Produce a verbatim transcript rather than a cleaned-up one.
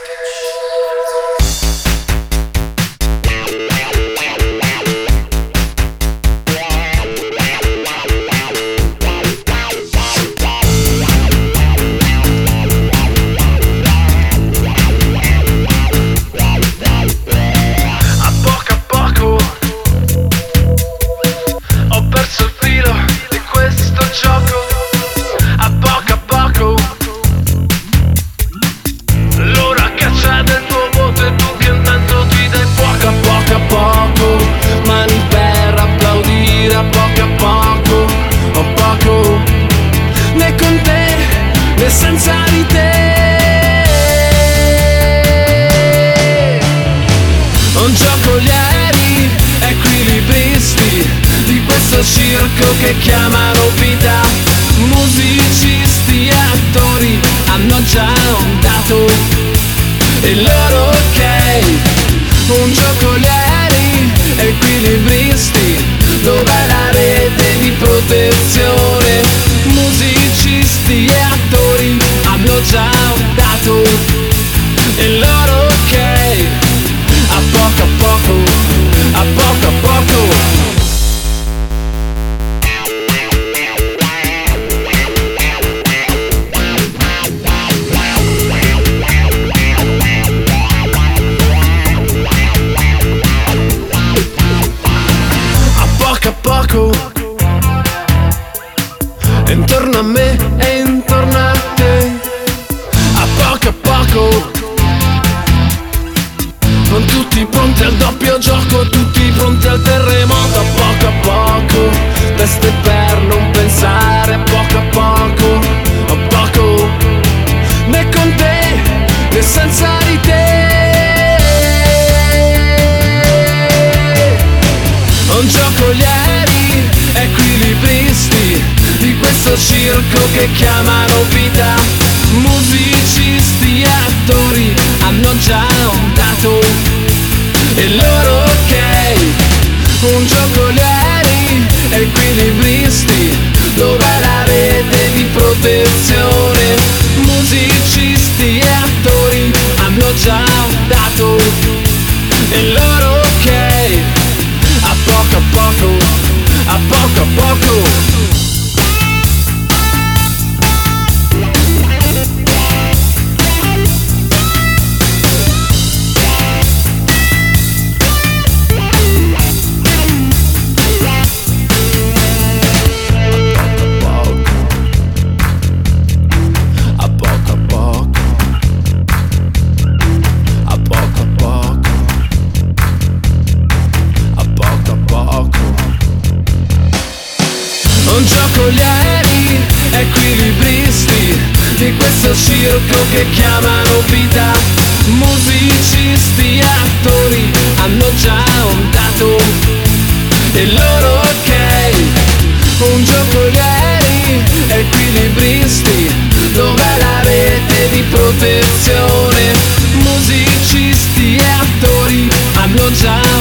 Senza di te un giocolieri, equilibristi di questo circo che chiamano vita. Musicisti e attori hanno già dato il loro ok. Un giocolieri, equilibristi, dov'è la rete di protezione? Musicisti e attori hanno già dato il loro ok. A poco a poco, a poco a poco. Intorno a me e intorno a te, a poco a poco, con tutti pronti al doppio gioco, tutti pronti al terremoto. A poco a poco, teste per non pensare. A poco a poco, a poco, né con te né senza di te. Un giocolieri, equilibristi di questo circo che chiamano vita. Musicisti e attori hanno già dato il loro ok. Un giocolieri, equilibristi, dov'è la rete di protezione? Musicisti e attori hanno già dato il loro ok. A poco a poco, a poco a poco. Un giocolieri, equilibristi di questo circo che chiamano vita. Musicisti e attori hanno già dato il loro ok. Un giocolieri, equilibristi, dov'è la rete di protezione? Musicisti e attori hanno già